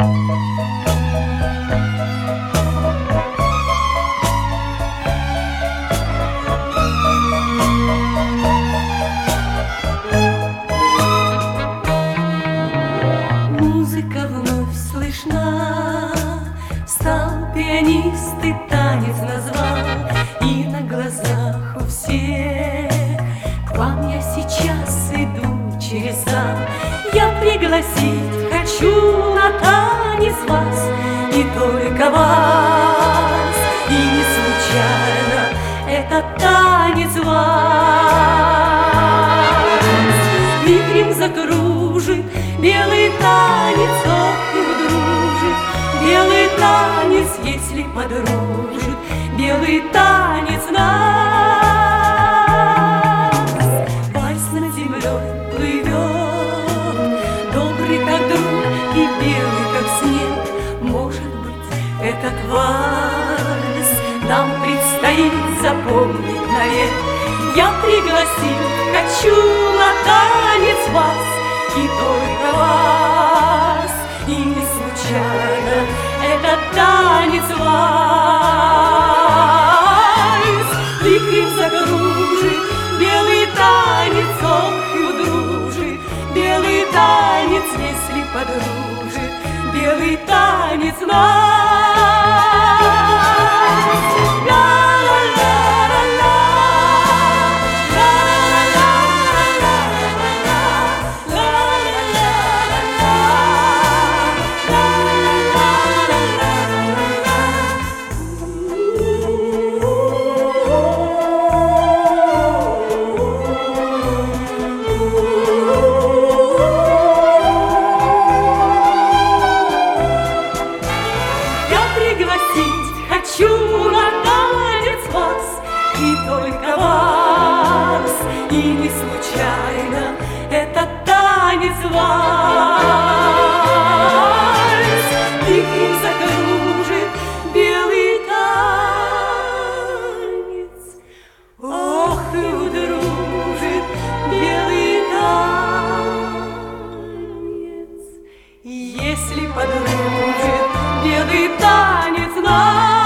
Музыка вновь слышна, встал пианист и танец назвал, и на глазах у всех к вам я сейчас иду через зал. Я пригласить хочу на танец вас, и только вас, и не случайно этот танец вас. Вихрем закружит белый танец, ох, и дружит белый танец, если подружит белый танец нас. Вальс над землей плывет, добрый как друг и белый как снег. Может быть, этот вальс нам предстоит запомнить навек. Я пригласить хочу на танец вас, и только вас, и не случайно этот танец вальс. Вихрем загружит белый танец, ох, и удружит белый танец, если подружит белый танец нас. Хочу на танец вас, и только вас, и не случайно этот танец вальс. Вихрем закружит белый танец, ох, и удружит белый танец, если подружит белый танец нас.